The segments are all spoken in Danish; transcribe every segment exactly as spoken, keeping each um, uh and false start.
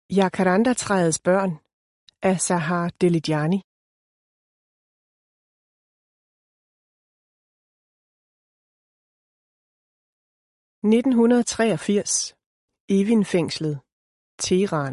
Jacaranda-træets børn af Sahar Delidjani. nitten treogfirs. Evin-fængslet. Teheran.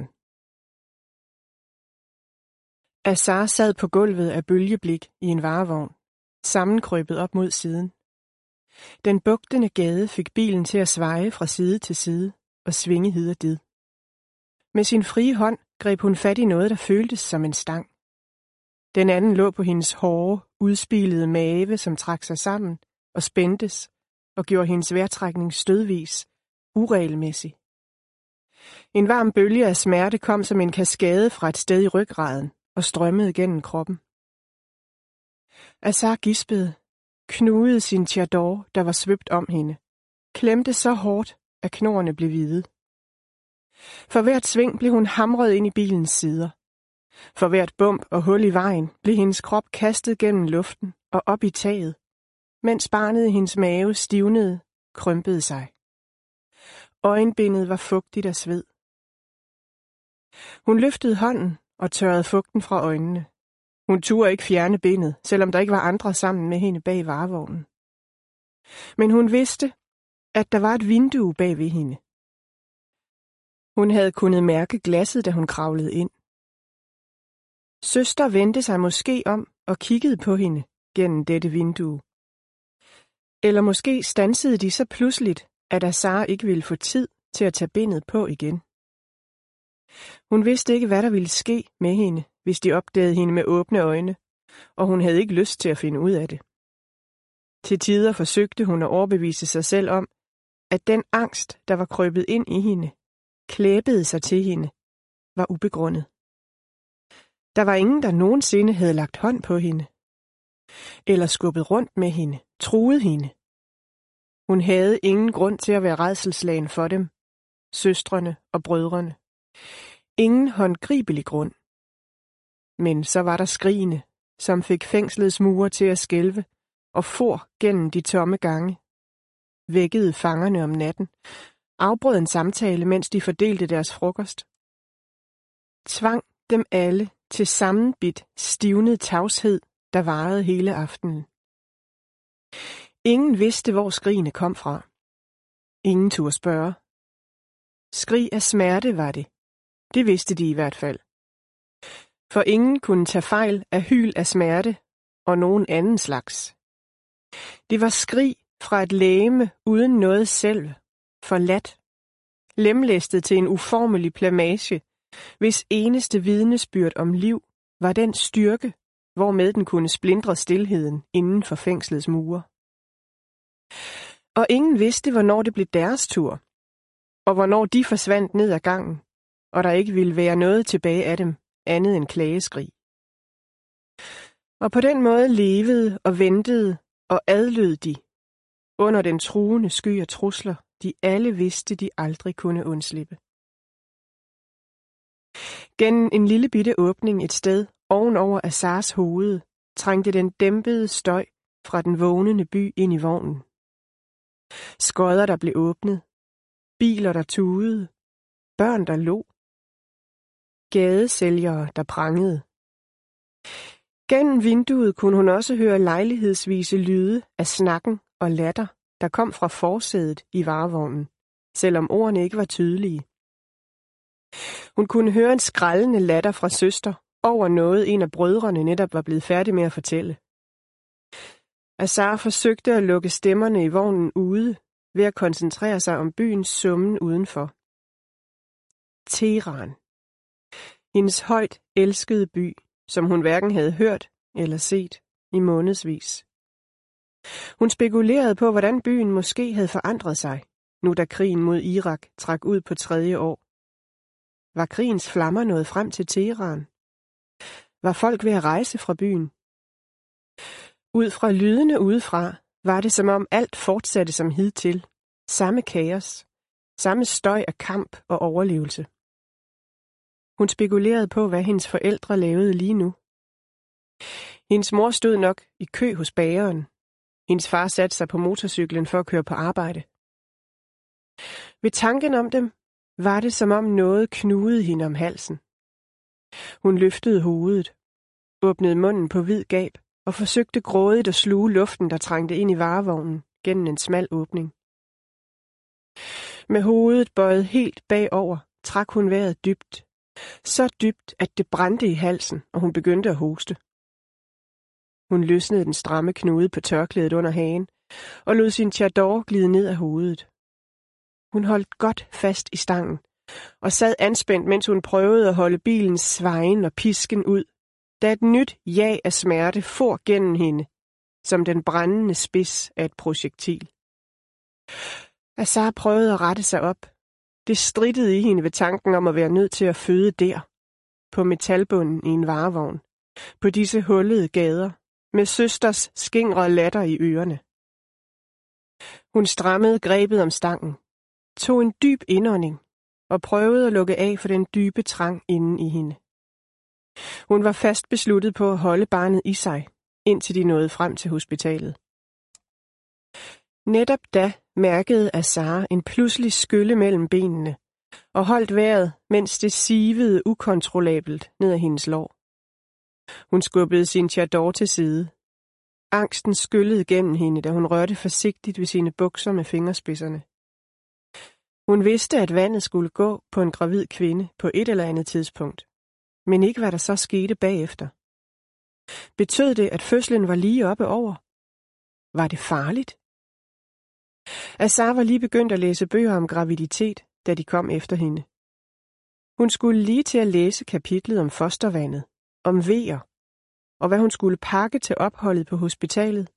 Azar sad på gulvet af bølgeblik i en varevogn, sammenkrøbet op mod siden. Den bugtende gade fik bilen til at svaje fra side til side og svinge hid og did. Med sin frie hånd greb hun fat i noget, der føltes som en stang. Den anden lå på hendes hårde, udspilede mave, som trak sig sammen og spændtes og gjorde hendes vejrtrækning stødvis, uregelmæssig. En varm bølge af smerte kom som en kaskade fra et sted i ryggraden og strømmede gennem kroppen. Azar gispede, knugede sin chador, der var svøbt om hende, klemte så hårdt, at knorrene blev hvide. For hvert sving blev hun hamret ind i bilens sider. For hvert bump og hul i vejen blev hendes krop kastet gennem luften og op i taget, mens barnet i hendes mave stivnede, krympede sig. Øjenbindet var fugtigt af sved. Hun løftede hånden og tørrede fugten fra øjnene. Hun turde ikke fjerne bindet, selvom der ikke var andre sammen med hende bag varevognen. Men hun vidste, at der var et vindue bag ved hende. Hun havde kunnet mærke glasset, da hun kravlede ind. Søster vendte sig måske om og kiggede på hende gennem dette vindue. Eller måske stansede de så pludseligt, at Azar ikke ville få tid til at tage bindet på igen. Hun vidste ikke, hvad der ville ske med hende, hvis de opdagede hende med åbne øjne, og hun havde ikke lyst til at finde ud af det. Til tider forsøgte hun at overbevise sig selv om, at den angst, der var krøbet ind i hende, klæbede sig til hende, var ubegrundet. Der var ingen, der nogensinde havde lagt hånd på hende, eller skubbet rundt med hende, truet hende. Hun havde ingen grund til at være rædselsslagen for dem, søstrene og brødrene. Ingen håndgribelig grund. Men så var der skrigene, som fik fængslets mure til at skælve og for gennem de tomme gange. Vækkede fangerne om natten, afbrød en samtale, mens de fordelte deres frokost. Tvang dem alle til sammenbidt, stivnet tavshed, der varede hele aftenen. Ingen vidste, hvor skrigene kom fra. Ingen turde spørge. Skrig af smerte var det. Det vidste de i hvert fald. For ingen kunne tage fejl af hyl af smerte og nogen anden slags. Det var skrig fra et legeme uden noget selv, forladt, lemlæstet til en uformelig plamage, hvis eneste vidnesbyrd om liv var den styrke, hvormed den kunne splindre stilheden inden for fængslets mure. Og ingen vidste, hvornår det blev deres tur, og hvornår de forsvandt ned ad gangen, og der ikke ville være noget tilbage af dem, andet end klageskrig. Og på den måde levede og ventede og adlød de, under den truende sky af trusler, de alle vidste, de aldrig kunne undslippe. Gennem en lille bitte åbning et sted ovenover Azars hoved, trængte den dæmpede støj fra den vågnende by ind i vognen. Skodder, der blev åbnet, biler, der tudede, børn, der lå, gadesælgere, der prangede. Gennem vinduet kunne hun også høre lejlighedsvise lyde af snakken og latter, der kom fra forsædet i varevognen, selvom ordene ikke var tydelige. Hun kunne høre en skrællende latter fra søster over noget, en af brødrene netop var blevet færdig med at fortælle. Azar forsøgte at lukke stemmerne i vognen ude ved at koncentrere sig om byens summen udenfor. Teheran. Hendes højt elskede by, som hun hverken havde hørt eller set i månedsvis. Hun spekulerede på, hvordan byen måske havde forandret sig, nu da krigen mod Irak trak ud på tredje år. Var krigens flammer nået frem til Teheran? Var folk ved at rejse fra byen? Ud fra lydene udefra var det, som om alt fortsatte som hidtil. Samme kaos, samme støj af kamp og overlevelse. Hun spekulerede på, hvad hendes forældre lavede lige nu. Hendes mor stod nok i kø hos bageren. Hendes far satte sig på motorcyklen for at køre på arbejde. Ved tanken om dem var det, som om noget knugede hende om halsen. Hun løftede hovedet, åbnede munden på vid gab og forsøgte grådigt at sluge luften, der trængte ind i varevognen gennem en smal åbning. Med hovedet bøjet helt bagover, trak hun vejret dybt. Så dybt, at det brændte i halsen, og hun begyndte at hoste. Hun løsnede den stramme knude på tørklædet under hagen og lod sin chador glide ned af hovedet. Hun holdt godt fast i stangen og sad anspændt, mens hun prøvede at holde bilens svejen og pisken ud, da et nyt jag af smerte for gennem hende, som den brændende spids af et projektil. Azar prøvede at rette sig op. Det strittede i hende ved tanken om at være nødt til at føde der, på metalbunden i en varevogn, på disse hullede gader, med søsters skingre latter i ørerne. Hun strammede grebet om stangen, tog en dyb indånding og prøvede at lukke af for den dybe trang inden i hende. Hun var fast besluttet på at holde barnet i sig, indtil de nåede frem til hospitalet. Netop da mærkede Azar en pludselig skylle mellem benene og holdt vejret, mens det sivede ukontrollabelt ned ad hendes lår. Hun skubbede sin chador til side. Angsten skyllede gennem hende, da hun rørte forsigtigt ved sine bukser med fingerspidserne. Hun vidste, at vandet skulle gå på en gravid kvinde på et eller andet tidspunkt, men ikke hvad der så skete bagefter. Betød det, at fødslen var lige oppe over? Var det farligt? Azar var lige begyndt at læse bøger om graviditet, da de kom efter hende. Hun skulle lige til at læse kapitlet om fostervandet, om veer, og hvad hun skulle pakke til opholdet på hospitalet,